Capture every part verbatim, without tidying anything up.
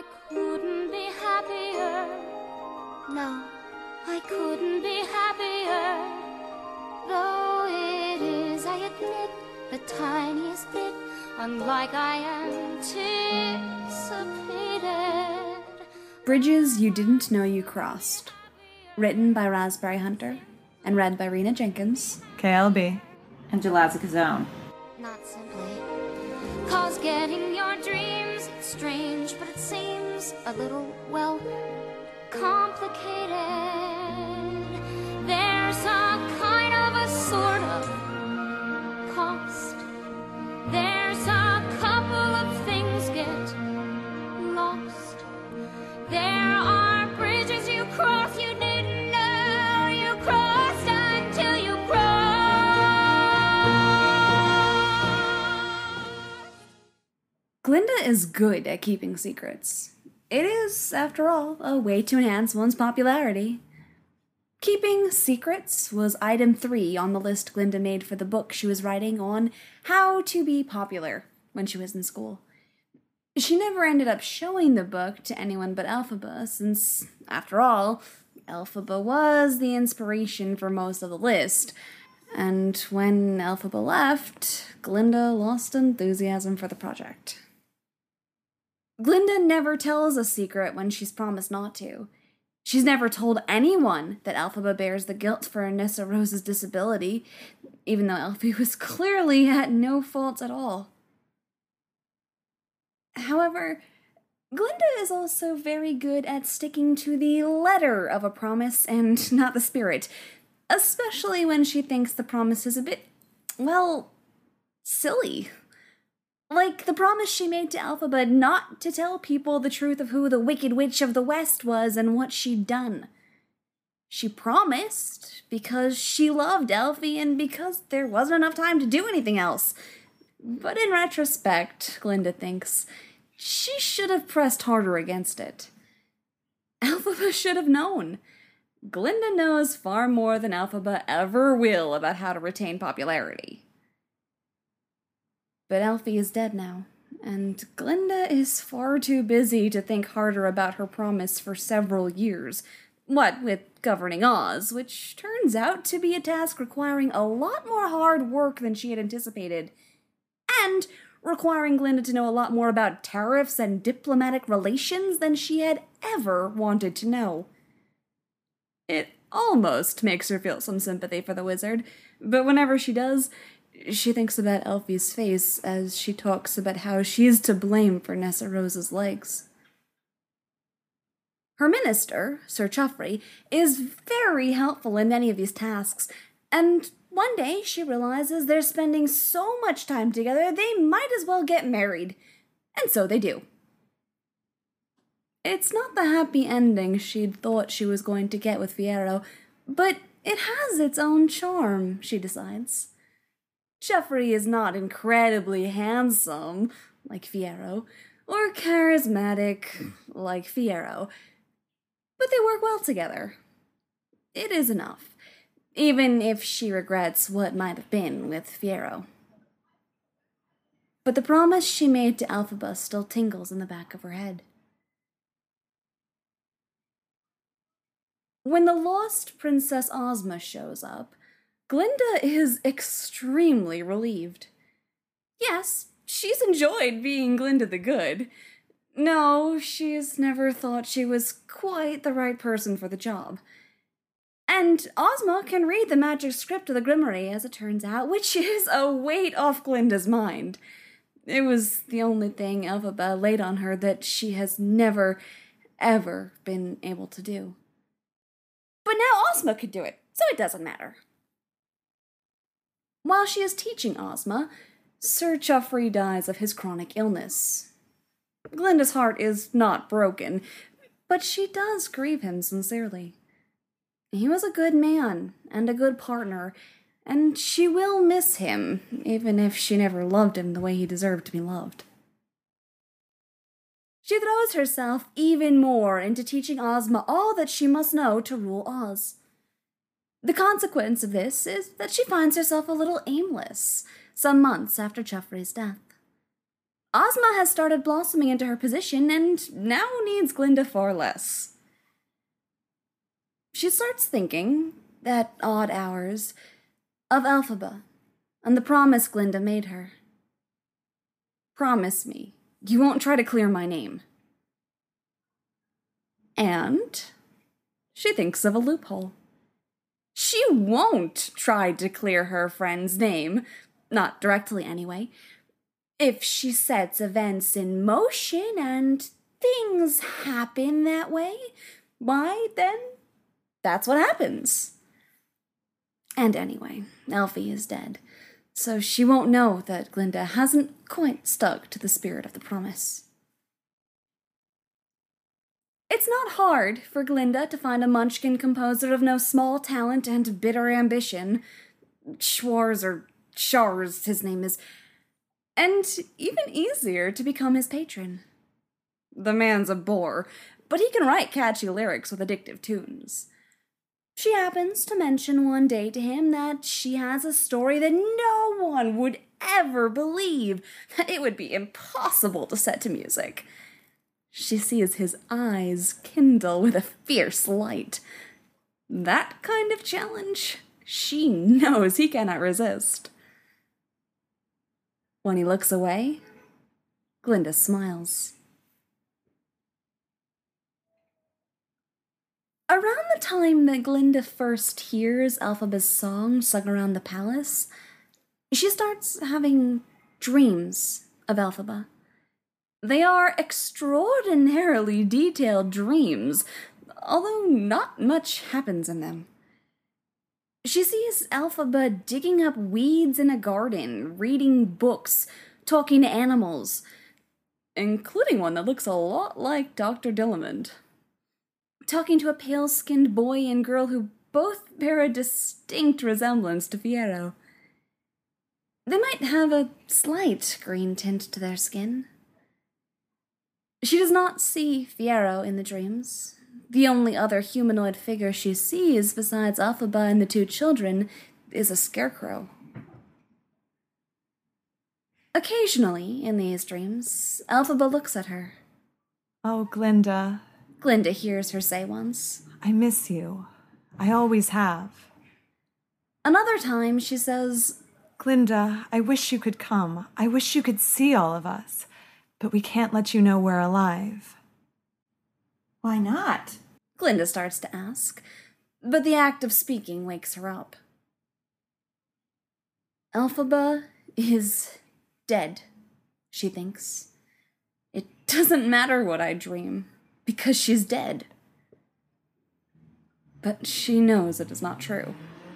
couldn't be happier. No, I couldn't be happier. Though it is, I admit, the tiniest bit unlike I anticipated. Bridges You Didn't Know You Crossed. Written by Raspberry Hunter and read by Rena Jenkins. K L B. And Jalaza Kazone. Not simply. Cause getting your dreams, it's strange, but it seems a little, well, complicated. There's a kind of a sort of cost. There's a couple of things get lost. There are bridges you cross you didn't know you crossed until you crossed. Glinda is good at keeping secrets. It is, after all, a way to enhance one's popularity. Keeping secrets was item three on the list Glinda made for the book she was writing on how to be popular when she was in school. She never ended up showing the book to anyone but Elphaba, since, after all, Elphaba was the inspiration for most of the list, and when Elphaba left, Glinda lost enthusiasm for the project. Glinda never tells a secret when she's promised not to. She's never told anyone that Elphaba bears the guilt for Nessarose's disability, even though Elfie was clearly at no fault at all. However, Glinda is also very good at sticking to the letter of a promise and not the spirit, especially when she thinks the promise is a bit, well, silly. Like the promise she made to Elphaba not to tell people the truth of who the Wicked Witch of the West was and what she'd done. She promised because she loved Elfie and because there wasn't enough time to do anything else. But in retrospect, Glinda thinks, she should have pressed harder against it. Elphaba should have known. Glinda knows far more than Elphaba ever will about how to retain popularity. But Elfie is dead now, and Glinda is far too busy to think harder about her promise for several years, what with governing Oz, which turns out to be a task requiring a lot more hard work than she had anticipated, and requiring Glinda to know a lot more about tariffs and diplomatic relations than she had ever wanted to know. It almost makes her feel some sympathy for the wizard, but whenever she does, she thinks about Elfie's face as she talks about how she's to blame for Nessarose's legs. Her minister, Sir Chuffrey, is very helpful in many of these tasks, and one day she realizes they're spending so much time together they might as well get married, and so they do. It's not the happy ending she'd thought she was going to get with Fiyero, but it has its own charm, she decides. Chuffrey is not incredibly handsome, like Fiyero, or charismatic, like Fiyero, but they work well together. It is enough, even if she regrets what might have been with Fiyero. But the promise she made to Elphaba still tingles in the back of her head. When the lost Princess Ozma shows up, Glinda is extremely relieved. Yes, she's enjoyed being Glinda the Good. No, she's never thought she was quite the right person for the job. And Ozma can read the magic script of the Grimoire, as it turns out, which is a weight off Glinda's mind. It was the only thing Elphaba laid on her that she has never, ever been able to do. But now Ozma could do it, so it doesn't matter. While she is teaching Ozma, Sir Chuffrey dies of his chronic illness. Glinda's heart is not broken, but she does grieve him sincerely. He was a good man and a good partner, and she will miss him, even if she never loved him the way he deserved to be loved. She throws herself even more into teaching Ozma all that she must know to rule Oz. The consequence of this is that she finds herself a little aimless some months after Chuffrey's death. Ozma has started blossoming into her position and now needs Glinda far less. She starts thinking, at odd hours, of Elphaba and the promise Glinda made her. Promise me you won't try to clear my name. And she thinks of a loophole. She won't try to clear her friend's name, not directly anyway. If she sets events in motion and things happen that way, why, then that's what happens. And anyway, Elfie is dead, so she won't know that Glinda hasn't quite stuck to the spirit of the promise. It's not hard for Glinda to find a munchkin composer of no small talent and bitter ambition. Schwarz or Shars, his name is, and even easier to become his patron. The man's a bore, but he can write catchy lyrics with addictive tunes. She happens to mention one day to him that she has a story that no one would ever believe, that it would be impossible to set to music. She sees his eyes kindle with a fierce light. That kind of challenge, she knows he cannot resist. When he looks away, Glinda smiles. Around the time that Glinda first hears Elphaba's song sung around the palace, she starts having dreams of Elphaba. They are extraordinarily detailed dreams, although not much happens in them. She sees Elphaba digging up weeds in a garden, reading books, talking to animals, including one that looks a lot like Doctor Dillamond. Talking to a pale-skinned boy and girl who both bear a distinct resemblance to Fiyero. They might have a slight green tint to their skin. She does not see Fiyero in the dreams. The only other humanoid figure she sees besides Elphaba and the two children is a scarecrow. Occasionally, in these dreams, Elphaba looks at her. Oh, Glinda. Glinda hears her say once. I miss you. I always have. Another time, she says, Glinda, I wish you could come. I wish you could see all of us. But we can't let you know we're alive. Why not? Glinda starts to ask, but the act of speaking wakes her up. Elphaba is dead, she thinks. It doesn't matter what I dream, because she's dead. But she knows it is not true.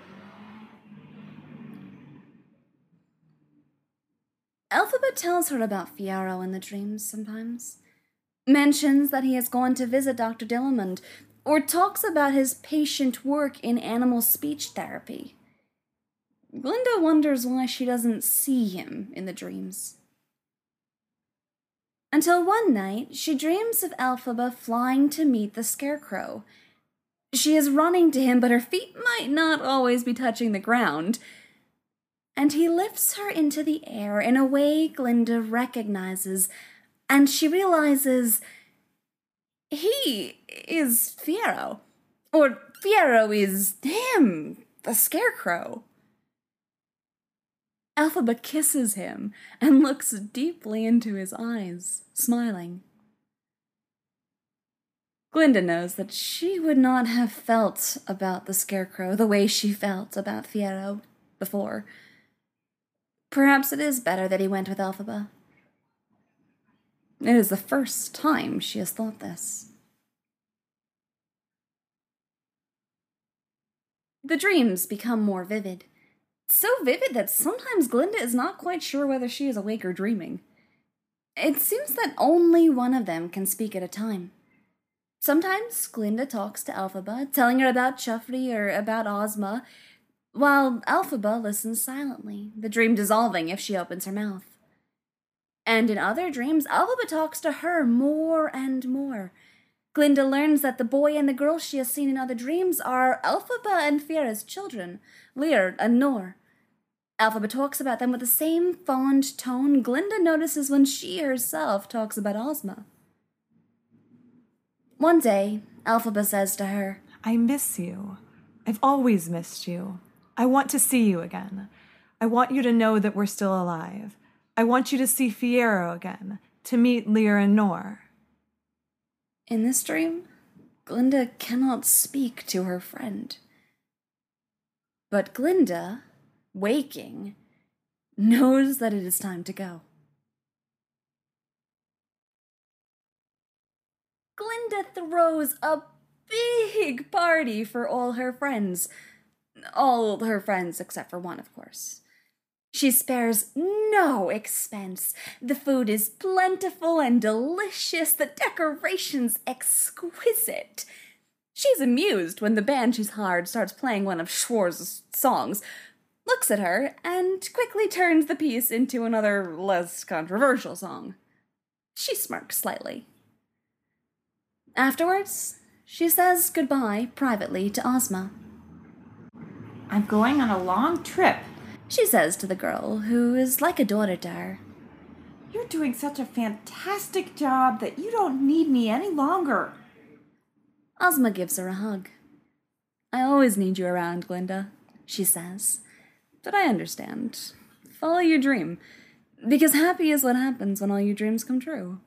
Elphaba tells her about Fiyero in the dreams sometimes. Mentions that he has gone to visit Doctor Dillamond, or talks about his patient work in animal speech therapy. Glinda wonders why she doesn't see him in the dreams. Until one night, she dreams of Elphaba flying to meet the Scarecrow. She is running to him, but her feet might not always be touching the ground, and he lifts her into the air in a way Glinda recognizes, and she realizes he is Fiyero, or Fiyero is him, the Scarecrow. Elphaba kisses him and looks deeply into his eyes, smiling. Glinda knows that she would not have felt about the Scarecrow the way she felt about Fiyero before. Perhaps it is better that he went with Elphaba. It is the first time she has thought this. The dreams become more vivid. So vivid that sometimes Glinda is not quite sure whether she is awake or dreaming. It seems that only one of them can speak at a time. Sometimes Glinda talks to Elphaba, telling her about Chuffrey or about Ozma, while Elphaba listens silently, the dream dissolving if she opens her mouth. And in other dreams, Elphaba talks to her more and more. Glinda learns that the boy and the girl she has seen in other dreams are Elphaba and Fiyero's children, Lier and Nor. Elphaba talks about them with the same fond tone Glinda notices when she herself talks about Ozma. One day, Elphaba says to her, I miss you. I've always missed you. I want to see you again. I want you to know that we're still alive. I want you to see Fiyero again, to meet Lir and Nor. In this dream, Glinda cannot speak to her friend. But Glinda, waking, knows that it is time to go. Glinda throws a big party for all her friends. All her friends except for one, of course. She spares no expense. The food is plentiful and delicious, the decorations exquisite. She's amused when the band she's hired starts playing one of Schwartz's songs, looks at her, and quickly turns the piece into another less controversial song. She smirks slightly. Afterwards, she says goodbye privately to Ozma. I'm going on a long trip. She says to the girl, who is like a daughter to her. You're doing such a fantastic job that you don't need me any longer. Ozma gives her a hug. I always need you around, Glinda, she says. But I understand. Follow your dream, because happy is what happens when all your dreams come true.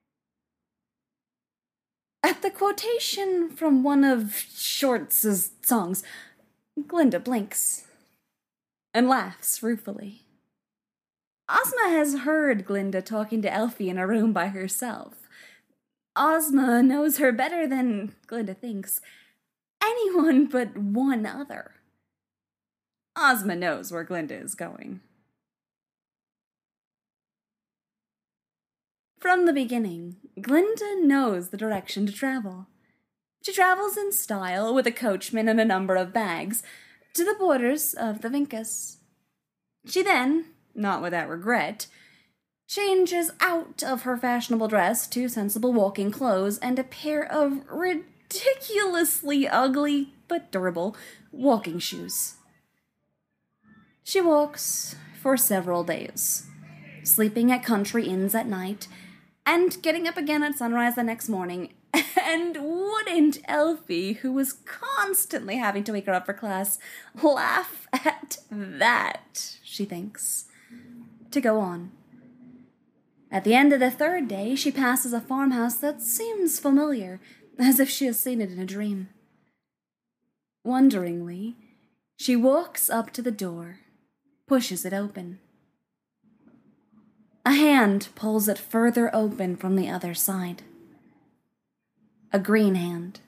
At the quotation from one of Schwartz's songs, Glinda blinks and laughs ruefully. Ozma has heard Glinda talking to Elfie in a room by herself. Ozma knows her better than Glinda thinks anyone but one other. Ozma knows where Glinda is going. From the beginning, Glinda knows the direction to travel. She travels in style with a coachman and a number of bags to the borders of the Vinkas. She then, not without regret, changes out of her fashionable dress to sensible walking clothes and a pair of ridiculously ugly but durable walking shoes. She walks for several days, sleeping at country inns at night and getting up again at sunrise the next morning. And wouldn't Elfie, who was constantly having to wake her up for class, laugh at that, she thinks. To go on. At the end of the third day, she passes a farmhouse that seems familiar, as if she has seen it in a dream. Wonderingly, she walks up to the door, pushes it open. A hand pulls it further open from the other side. A green hand.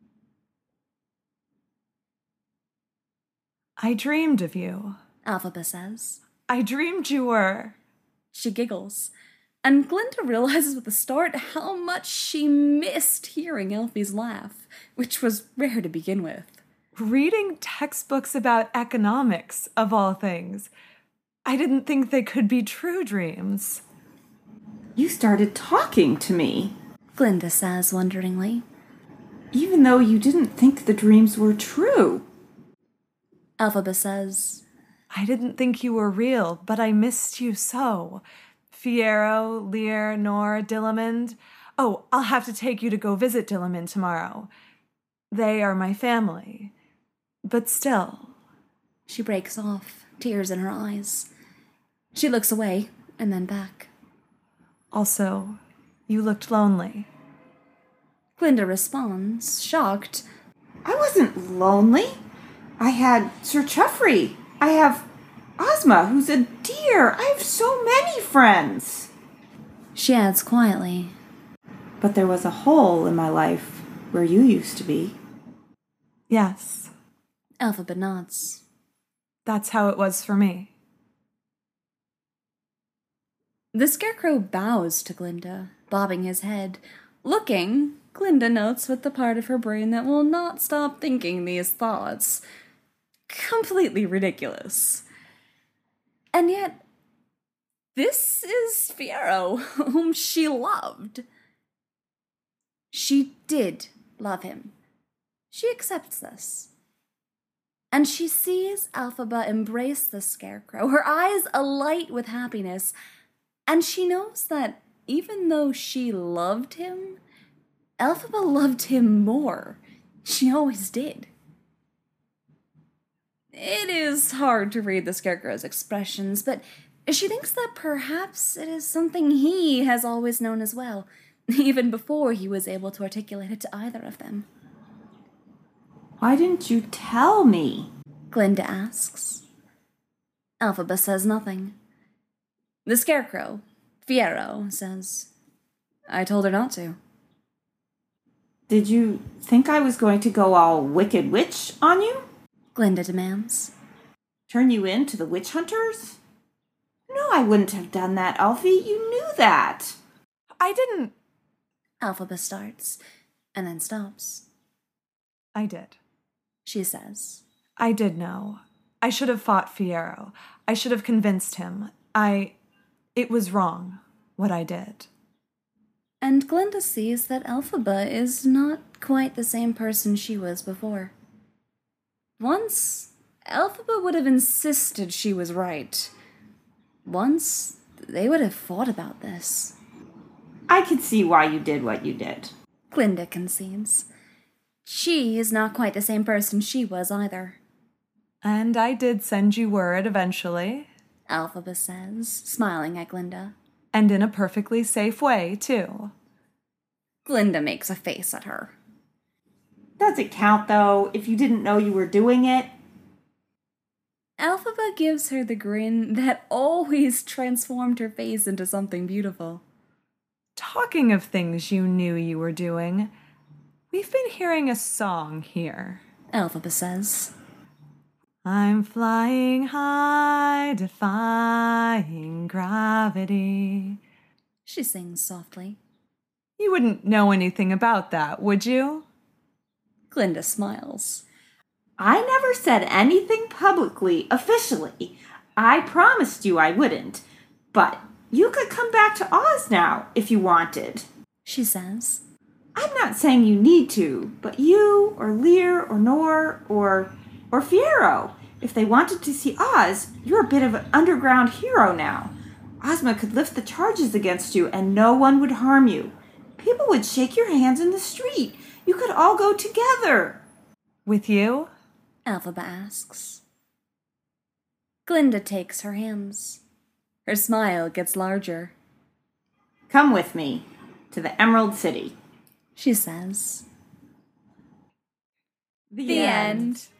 I dreamed of you, Elphaba says. I dreamed you were. She giggles, and Glinda realizes with a start how much she missed hearing Elfie's laugh, which was rare to begin with. Reading textbooks about economics, of all things. I didn't think they could be true dreams. You started talking to me, Glinda says wonderingly. even though you didn't think the dreams were true. Elphaba says, I didn't think you were real, but I missed you so. Fiyero, Lir, Nor, Dillamond. Oh, I'll have to take you to go visit Dillamond tomorrow. They are my family. But still. She breaks off, tears in her eyes. She looks away and then back. Also, you looked lonely. Glinda responds, shocked. I wasn't lonely. I had Sir Chuffrey. I have Ozma, who's a dear. I have so many friends. She adds quietly, But there was a hole in my life where you used to be. Yes, Elphaba nods. that's how it was for me. The Scarecrow bows to Glinda, bobbing his head. Looking, Glinda notes with the part of her brain that will not stop thinking these thoughts. Completely ridiculous. And yet, this is Fiyero, whom she loved. She did love him. She accepts this. and she sees Elphaba embrace the Scarecrow, her eyes alight with happiness, and she knows that even though she loved him, Elphaba loved him more. She always did. It is hard to read the Scarecrow's expressions, but she thinks that perhaps it is something he has always known as well, even before he was able to articulate it to either of them. Why didn't you tell me? Glinda asks. Elphaba says nothing. The Scarecrow, Fiero, says, I told her not to. Did you think I was going to go all Wicked Witch on you? Glinda demands. Turn you in to the witch hunters? No, I wouldn't have done that, Alfie. You knew that. I didn't. Elphaba starts, and then stops. I did. She says. I did know. I should have fought Fiero. I should have convinced him. I... It was wrong, what I did. And Glinda sees that Elphaba is not quite the same person she was before. Once, Elphaba would have insisted she was right. Once, they would have fought about this. I can see why you did what you did. Glinda concedes. She is not quite the same person she was either. And I did send you word eventually. Elphaba says, smiling at Glinda. And in a perfectly safe way, too. Glinda makes a face at her. Does it count, though, if you didn't know you were doing it? Elphaba gives her the grin that always transformed her face into something beautiful. Talking of things you knew you were doing, we've been hearing a song here. Elphaba says. I'm flying high, defying gravity. She sings softly. You wouldn't know anything about that, would you? Glinda smiles. I never said anything publicly, officially. I promised you I wouldn't. But you could come back to Oz now, if you wanted. She says. I'm not saying you need to, but you, or Lear, or Nor, or... or Fiero. If they wanted to see Oz, you're a bit of an underground hero now. Ozma could lift the charges against you and no one would harm you. People would shake your hands in the street. You could all go together. With you? Elphaba asks. Glinda takes her hands. Her smile gets larger. Come with me to the Emerald City, she says. The, The end. end.